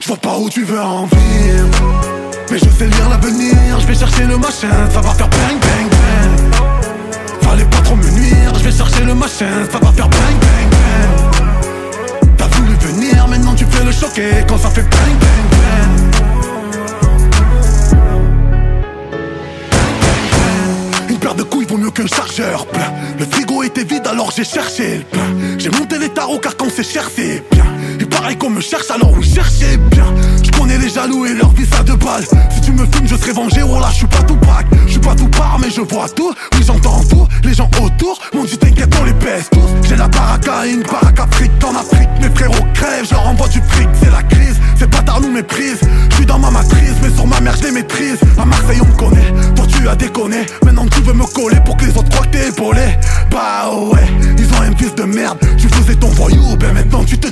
vois pas où tu veux en venir, mais je sais lire l'avenir. Je vais chercher le machin, ça va faire bang bang bang. Fallait pas trop me nuire, je vais chercher le machin, ça va faire bang bang bang. T'as voulu venir, maintenant tu fais le choquer quand ça fait bang bang bang. Une paire de couilles vaut mieux qu'un chargeur plein. Le frigo était vide alors j'ai cherché le plein. J'ai monté les tarots car quand c'est cher c'est bien. Il paraît qu'on me cherche alors oui cherchez bien. Je connais les jaloux et leur vie ça de balle. Si tu me filmes je serai vengé, oh là je suis pas tout bac. Je suis pas tout part mais je vois tout. Oui j'entends tout, les gens autour m'ont dit t'inquiète on les baisse tous. J'ai la baraka et une baraque Afrique en Afrique. Mes frérots crèvent, je leur envoie du fric, c'est la crise. Ces bâtards nous méprisent, je suis dans ma matrice. Mais sur ma mère je les maîtrise. À Marseille on me connaît, toi tu as déconné. Maintenant tu veux me coller pour que les autres croient que t'es épaulé. Bah ouais, ils ont un fils de merde. Tu faisais ton voyou, ben maintenant tu te